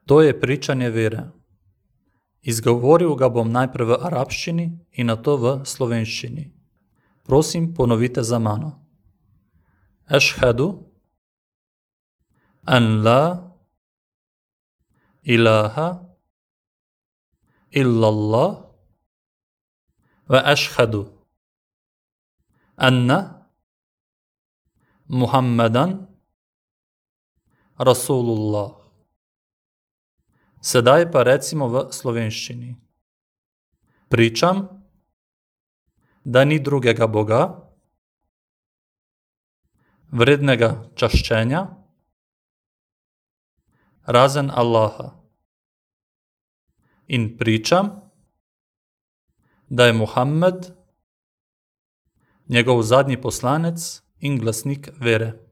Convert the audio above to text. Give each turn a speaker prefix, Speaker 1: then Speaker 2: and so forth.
Speaker 1: To je pričanje vere. Izgovoril ga bom najprej v arabščini in nato v slovenščini. Prosim, ponovite za mano. Ašhadu an la ilaha illallah wa ašhadu anna Muhammadan Rasulullah. Sedaj pa recimo v slovenščini. Pričam, da ni drugega Boga, vrednega čaščenja, razen Allaha. In pričam, da je Muhammed njegov zadnji poslanec in glasnik vere.